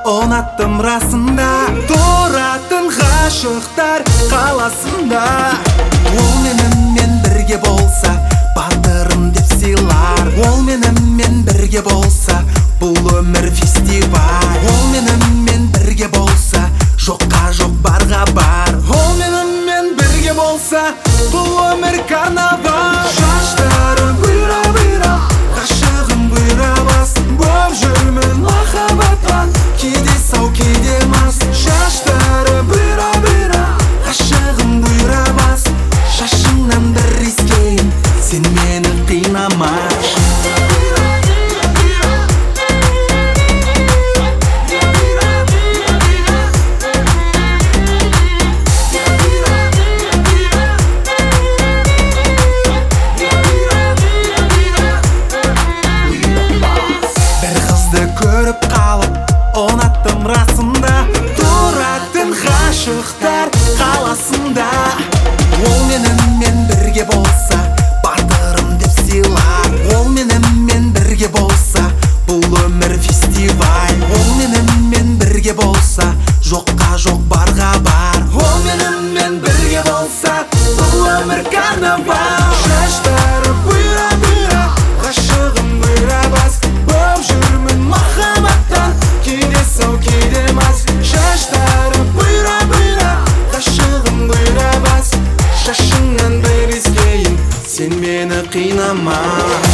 ұнаттым расында, тұратын ғашықтар қаласында. Ол менімен бірге болса, батырым деп сыйлар. Ол менімен бірге болса, бұл өмір фестиваль. Ол менімен бірге болса, жоққа жоқ барға бар. Ол менімен бірге болса, бұл өмір карнавал. Шаштары бұйра-бұйра, ғашығым бұйра бас. Боп жүрмін махаббатқа, кейде сау кейде мас. Шаштары бұйра-бұйра, ғашығым бұйра бас. Шашыңнан бір иіскейін, сен мені қинама. Көріп қалып, ұнаттым расында, тұратын ғашықтар қаласында. Ол менімен бірге болса, батырым деп сыйлар. Ол менімен бірге болса, бұл өмір фестиваль. Ол менімен бірге болса, жоққа жоқ барға бар. Ол менімен бірге болса, бұл өмір карнавал. Шаштары бұйра-бұйра, ғашығым бұйра бас. Боп жүрмін махаббаттан, кейде сау кейде мас. Шаштары бұйра-бұйра, ғашығым бұйра бас. Шашыңнан бір иіскейін, сен мені қинама.